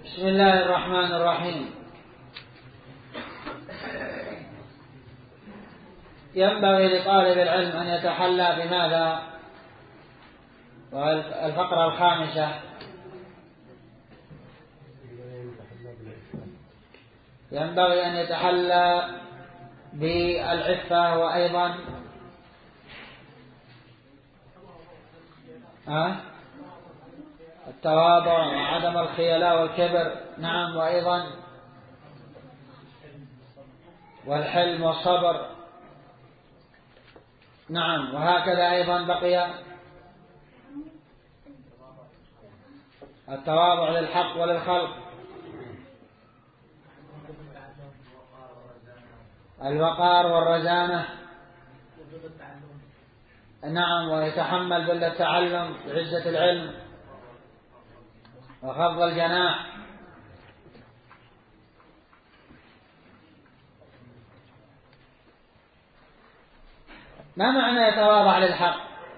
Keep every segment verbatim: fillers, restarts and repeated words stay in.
بسم الله الرحمن الرحيم. ينبغي لطالب العلم أن يتحلى بماذا؟ والفقرة الخامسة ينبغي أن يتحلى بالعفة وأيضا أه؟ التواضع وعدم الخيلاء والكبر. نعم. وأيضا والحلم والصبر. نعم. وهكذا أيضا بقي التواضع للحق وللخلق، الوقار والرزانة. نعم. ويتحمل بل التعلم بعزة العلم وخفض الجناح. ما معنى يتواضع للحق؟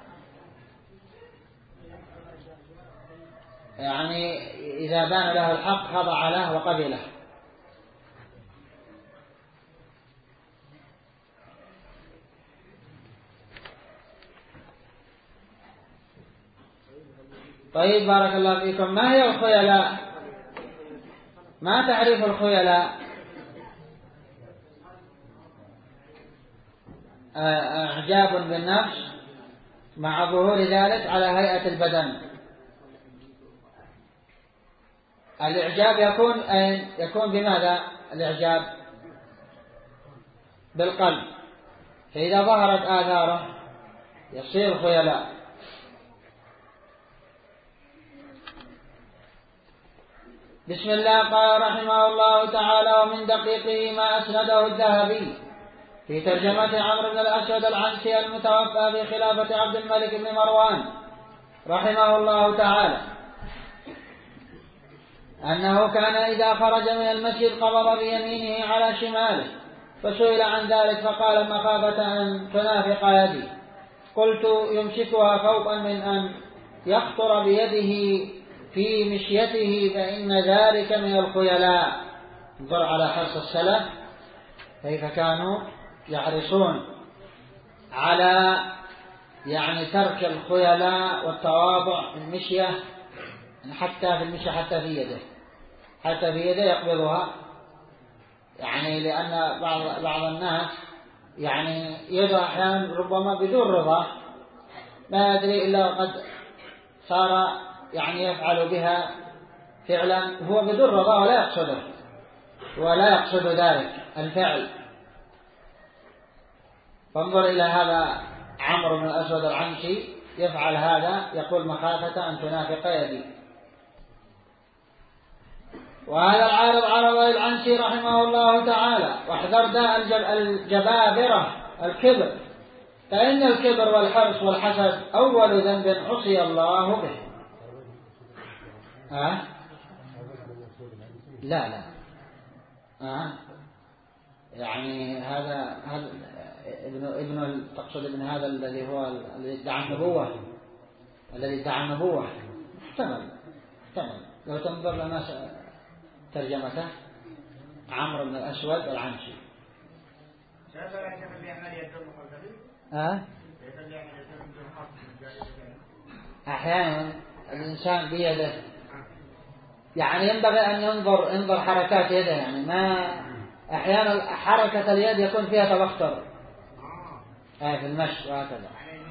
يعني إذا بان له الحق خضع له وقبله. طيب بارك الله فيكم. ما هي الخيلاء؟ ما تعريف الخيلاء؟ إعجاب بالنفس مع ظهور ذلك على هيئة البدن. الإعجاب يكون أين؟ يكون بماذا الإعجاب؟ بالقلب، فإذا ظهرت آثاره يصير خيلاء. بسم الله. قال رحمه الله تعالى: ومن دقيقه ما أسنده الذهبي في ترجمة عمرو بن الأسود العنسي المتوفى في خلافة عبد الملك بن مروان رحمه الله تعالى، أنه كان إذا خرج من المسجد قبض بيمينه على شماله، فسئل عن ذلك فقال: مخافة أن تنافق يدي. قلت: يمسكها خوفا من أن يخطر بيده في مشيته، فإن ذلك من الخيلاء. انظر على حرص السلف كيف كانوا يحرصون على يعني ترك الخيلاء والتواضع في المشية، حتى في المشية، حتى في يده، حتى في يده يقبضها. يعني لأن بعض بعض الناس يعني يده أحيانا ربما بدون رضا، ما يدري إلا قد صار يعني يفعل بها فعلا هو بدون رضا ولا يقصده، ولا يقصد ذلك الفعل. فانظر إلى هذا عمرو بن الأسود العنسي يفعل هذا، يقول: مخافة أن تنافق يدي. وهذا العارض عرض العنسي رحمه الله تعالى: واحذر داء الجبابرة الكبر، فإن الكبر والحرص والحسد أول ذنب عصي الله به. أه؟ لا لا أه؟ يعني هذا هذا ابن ابن تقصد ابن هذا الذي هو الذي ادعى النبوة، الذي ادعى النبوة احتمل احتمل لو تنظر لما ترجمته عمرو بن الأسود العنسي. أه؟ أحيانا الإنسان بيده يعني ينبغي أن ينظر ينظر حركات يده، يعني ما أحيانا حركة اليد يكون فيها تبختر آه في المشي وهكذا.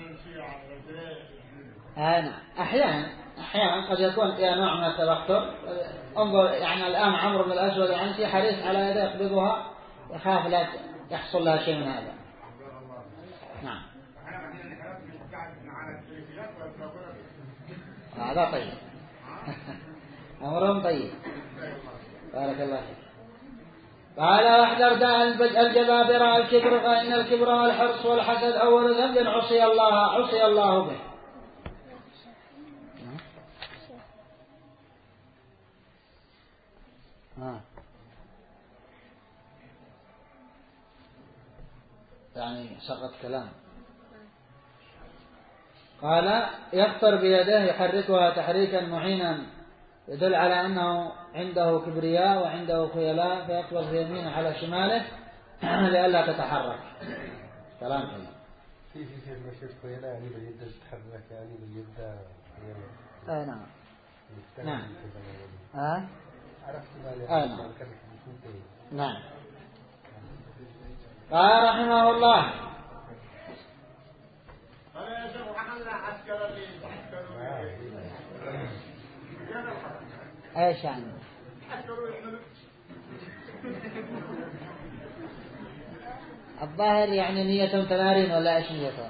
آه أحيانا أحيانا قد يكون فيها نوع من التبختر. انظر يعني الآن عمرو بن الأسود العنسي حريص على يده يقبضها، يخاف لا يحصل لها شيء من هذا. نعم. هذا طيب. أمر طيب. بارك الله فيك. قال: واحذر داء الجبابرة الكبر، فإن الكبر والحرص والحسد أول ذنب عصي الله عصي الله به. آه. يعني سقط كلام. قال: يخطر بيده يحركها تحريكا معينا يدل على أنه عنده كبرياء وعنده خيلاء فيقبض في يمينه على شماله لئلا تتحرك. كلام طيب. في في كيف مشيت خيلاء يعني باليد تتحرك يعني باليد خيلاء. أي نعم. نعم. ها؟ عرفت مالي. أي نعم. نعم. قال رحمه الله. ايش يعني؟ الظاهر يعني نية تمارين ولا ايش نيتهم؟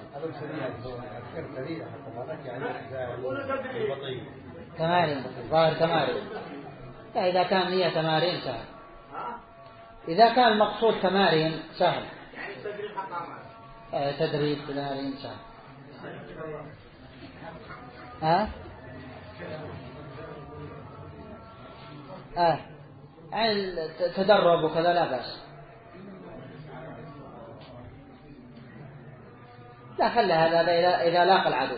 تمارين، ظاهر تمارين. إذا كان نية تمارين سهل. إذا كان المقصود تمارين سهل. يعني تدريب حقامات. تدريب تمارين سهل. ها؟ اه يعني تدرب وكذا لا بأس. لا خلى هذا إذا لاقى العدو.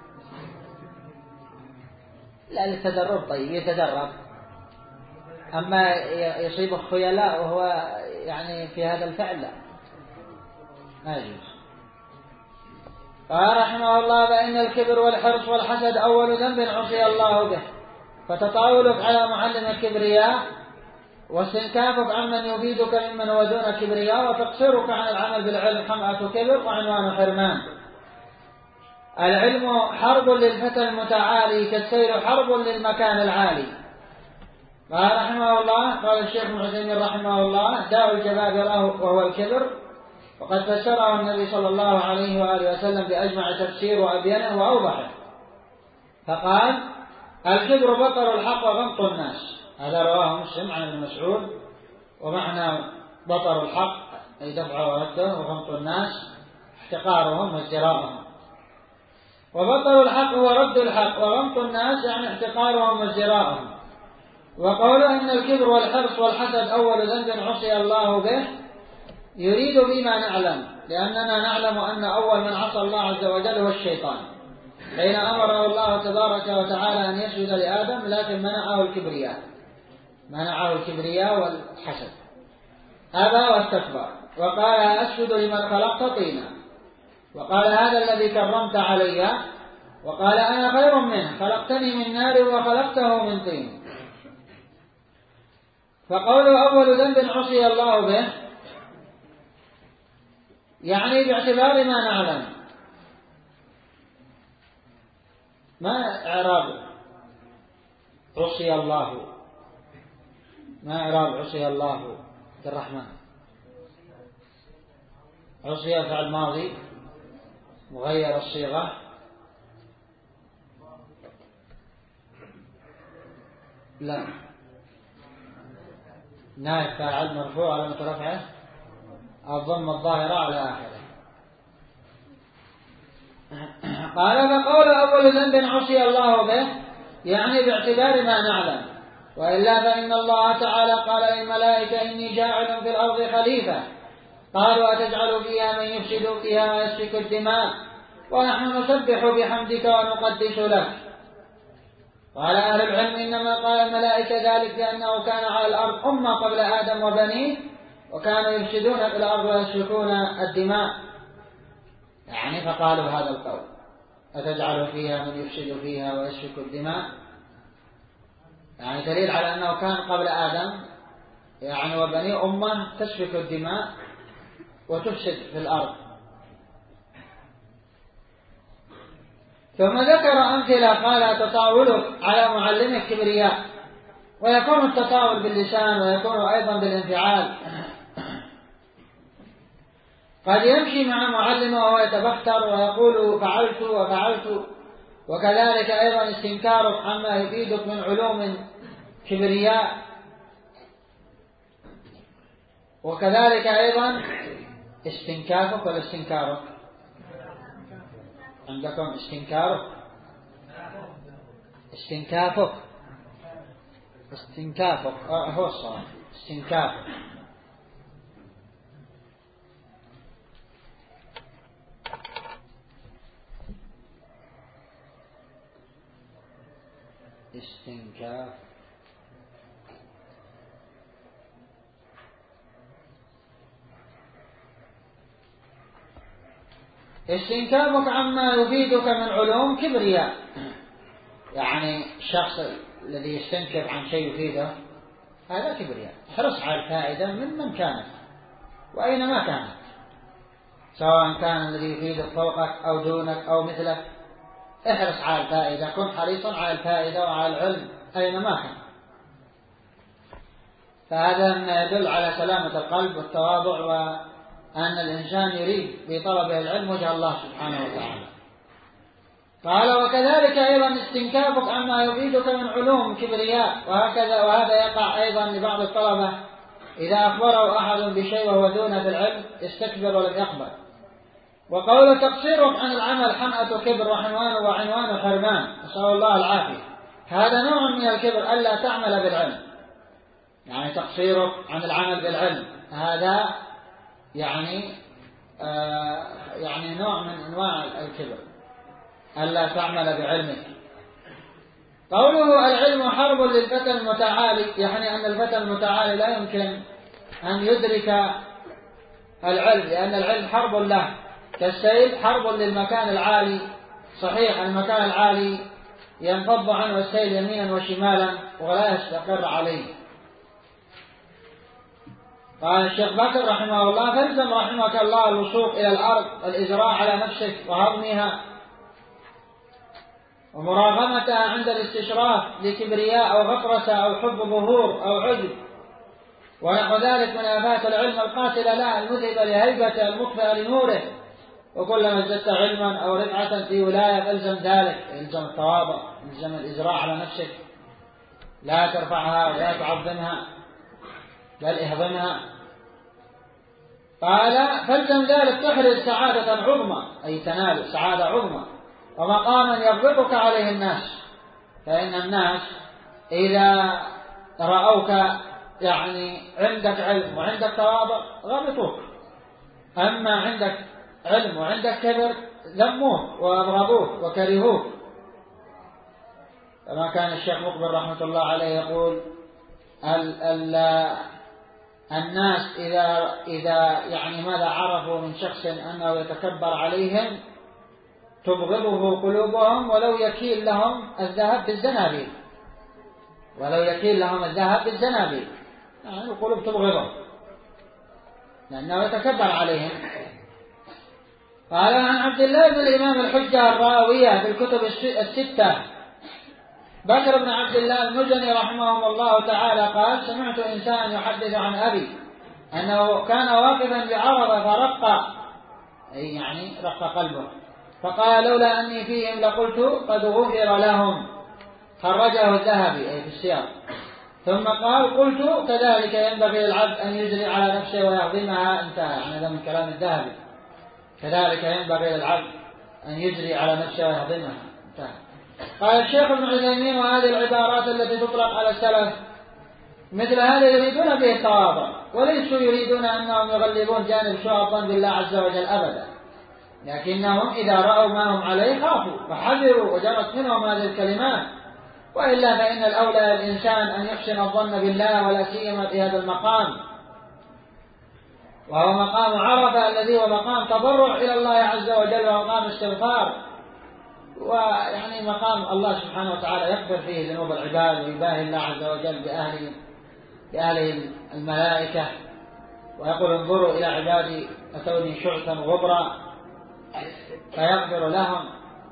لا التدرب طيب يتدرب. أما يصيب الخيلاء وهو يعني في هذا الفعل لا ما يجوز. قال رحمه الله فإن الكبر والحرص والحسد أول ذنب عصي الله به، فتطاولك على معلم الكبرياء واستنكافك عمن يفيدك ممن هو دون كبرياء وتقصيرك عن العمل بالعلم حمأة كبر وعنوان حرمان. العلم حرب للفتى المتعالي كالسير حرب للمكان العالي. قال رحمه الله قال الشيخ ابن عثيمين رحمه الله داء الجبابرة وهو الكبر، وقد فسره النبي صلى الله عليه وآله وسلم بأجمع تفسير وأبينه وأوضحه، فقال الكبر بطر الحق وغمط الناس. هذا رواه مسلم عن ابن مسعود. ومعنى بطر الحق أي دفع ورده، وغمط الناس احتقارهم وازدراءهم. وبطر الحق هو رد الحق، وغمط الناس يعني احتقارهم وازدراءهم. وقوله إن الكبر والحرص والحسد أول ذنب عصي الله به يريد بما نعلم، لأننا نعلم أن أول من عصى الله عز وجل هو الشيطان حين أمره الله تبارك وتعالى أن يسجد لآدم، لكن منعه الكبرياء منعه الكبرياء والحسد، أبى واستكبر وقال أسجد لمن خلقت طينا، وقال هذا الذي كرمت علي، وقال أنا خير منه خلقتني من نار وخلقته من طين. فقوله أول ذنب عصي الله به يعني باعتبار ما نعلم. ما إعراب عصي الله؟ ما إعراب عصي الله عبد الرحمن؟ عصي فعل ماضي مغير الصيغة. لا نائب فاعل مرفوع على مترفعه الضم الظاهرة على آخره. قال فقول أول ذنب عصي الله به يعني باعتبار ما نعلم، وإلا فإن الله تعالى قال للملائكة إني جاعل في الأرض خليفة، قالوا أتجعل فيها من يفسد فيها ويسفك الدماء ونحن نسبح بحمدك ونقدس لك. قال أهل العلم إنما قال الملائكة ذلك لأنه كان على الأرض أمة قبل آدم وبنيه، وكانوا يفسدون في الأرض ويسفكون الدماء، يعني فقالوا هذا القول أتجعل فيها من يفسد فيها ويسفك الدماء، يعني دليل على أنه كان قبل آدم يعني وبنيه أمة تسفك الدماء وتفسد في الأرض. ثم ذكر أمثلة قال تطاولك على معلم الكبرياء، ويكون التطاول باللسان ويكون أيضا بالانفعال. قد يمشي مع معلمه وهو يتبختر ويقول فعلت وفعلت، وكذلك أيضا استنكارك عما يفيدك من علوم كبرياء، وكذلك أيضا استنكافك ولا استنكارك عندكم استنكارك استنكافك استنكافك آه هو الصواب استنكافك. الاستنكاف. استنكافك عما يفيدك من علوم كبرياء، يعني الشخص الذي يستنكف عن شيء يفيده هذا كبرياء. احرص على الفائدة ممن كانت وأينما كانت، سواء كان الذي يفيدك فوقك أو دونك أو مثلك، احرص على الفائدة، كن حريصا على الفائدة وعلى العلم أينما كان. فهذا ما يدل على سلامة القلب والتواضع، وأن الإنسان يريد بطلبه العلم وجه الله سبحانه وتعالى. قال وكذلك أيضا استنكافك عما يفيدك من علوم كبرياء، وهكذا وهذا يقع أيضا لبعض الطلبة إذا أخبره أحد بشيء وهو دونه في العلم استكبر ولم يقبل. وقول تقصيرك عن العمل حمأة كبر وعنوان وعنوان حرمان، نسأل الله العافية. هذا نوع من الكبر ألا تعمل بالعلم، يعني تقصيرك عن العمل بالعلم هذا يعني آه يعني نوع من أنواع الكبر ألا تعمل بعلمك. قوله العلم حرب للفتى المتعالي، يعني أن الفتى المتعالي لا يمكن أن يدرك العلم، لأن العلم حرب له، كالسيل حرب للمكان العالي. صحيح المكان العالي ينفض عنه السيل يمينا وشمالا ولا يستقر عليه. قال الشيخ بكر رحمه الله فالزم رحمك الله الوصول إلى الأرض، الإزراع على نفسك وهضمها ومراغمتها عند الاستشراف لكبرياء أو غطرسة أو حب ظهور أو عجب ونحو ذلك من آفات العلم القاتلة لا المذهبة لهيبته المطفئة لنوره. وكلما ازددت علما أو رفعة في ولاية فالزم ذلك، الزم التواضع، الزم الإزراع على نفسك، لا ترفعها ولا تعظمها بل اهضمها. قال فالزم ذلك تحرز سعادة عظمى، أي تنال سعادة عظمى، ومقاما يغبطك عليه الناس، فإن الناس إذا رأوك يعني عندك علم وعندك تواضع غبطوك، أما عندك علم وعندك كبر ذموك وأبغضوك وكرهوك. كما كان الشيخ مقبل رحمة الله عليه يقول ال ال الناس إذا إذا يعني ماذا عرفوا من شخص أنه يتكبر عليهم تبغضه قلوبهم ولو يكيل لهم الذهب بالزنابيل، ولو يكيل لهم الذهب بالزنابيل، يعني القلوب تبغضه لأنه يتكبر عليهم. قال عن عبد الله بن الإمام الحجة الراوية في الكتب الستة بكر بن عبد الله المزني رحمه الله تعالى قال سمعت إنسان يحدث عن أبي أنه كان واقفا بعرضة فرق، أي يعني رق قلبه، فقال لولا أني فيهم لقلت قد غفر لهم، خرجه الذهبي أي في السياق. ثم قال قلت كذلك ينبغي للعبد أن يجري على نفسه ويهضمها، انتهى، يعني هذا من كلام الذهبي، كذلك ينبغي للعبد أن يجري على نفسه ويهضمها، انتهى. قال الشيخ ابن عثيمين وهذه العبارات التي تطلق على السلف مثل هذا يريدون به التواضع، وليسوا يريدون أنهم يغلبون جانب سوء الظن بالله عز وجل أبدا، لكنهم إذا رأوا ما هم عليه خافوا فحذروا وجرت منهم هذه الكلمات. وإلا فإن الأولى للإنسان أن يحسن الظن بالله، ولا سيما في هذا المقام، وهو مقام عرفة الذي هو مقام تضرع إلى الله عز وجل ومقام استغفار، ويعني مقام الله سبحانه وتعالى يغفر فيه ذنوب العباد ويباهي الله عز وجل بأهله بأهله الملائكة، ويقول انظروا إلى عبادي أتوني شعثا غبرا فيغفر لهم.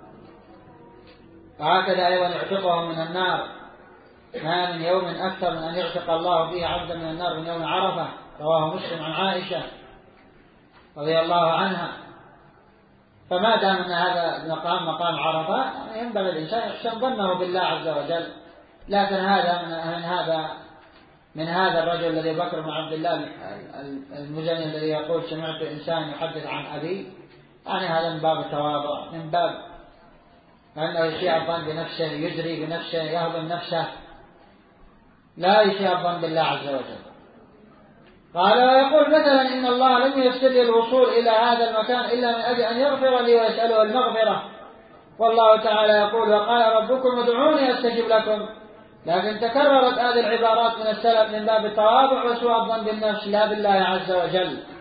وهكذا أيضا يعتقهم من النار، ما من يوم أكثر من أن يعتق الله فيه عبدا من النار من يوم عرفة، رواه مسلم عن عائشة رضي الله عنها. فما دام أن هذا المقام مقام عرفة ينبغي الإنسان يحسن ظنه بالله عز وجل. لكن هذا من هذا من هذا الرجل الذي بكر بن عبد الله المزني الذي يقول سمعت إنسان يحدث عن أبي، يعني هذا من باب التواضع، من باب أنه يشيع الظن بنفسه، يجري بنفسه، يهضم نفسه، لا يشيع الظن بالله عز وجل. قال ويقول مثلا إن الله لم ييسر لي الوصول إلى هذا المكان إلا من أجل أن يغفر لي ويسأله المغفرة، والله تعالى يقول وقال ربكم ادعوني أستجب لكم، لكن تكررت هذه العبارات من السلف من باب التواضع وسوء الظن بالنفس لا بالله عز وجل.